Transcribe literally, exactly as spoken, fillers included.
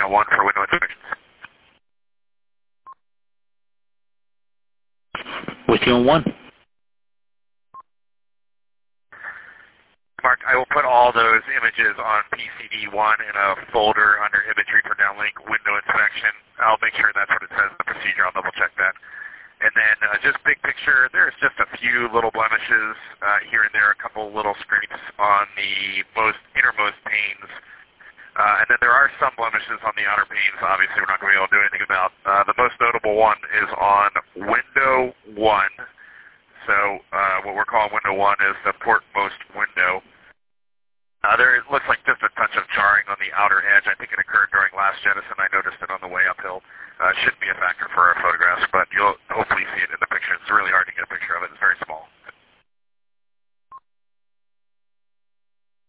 on one for window inspections. With you on one. Mark, I will put all those images on P C D one in a folder under imagery for downlink window inspection. I'll make sure that's what it says in the procedure. I'll double check that. And then uh, just big picture, there's just a few little blemishes uh, here and there, a couple little scrapes on the most innermost panes. Uh, and then there are some blemishes on the outer panes, obviously we're not going to be able to do anything about. Uh, the most notable one is on window one. So uh, what we're calling window one is the portmost window. Uh, there it looks like just a touch of charring on the outer edge. I think it occurred during last jettison. I noticed it on the way uphill. Uh, shouldn't be a factor for our photographs, but you'll hopefully see it in the picture. It's really hard to get a picture of it. It's very small.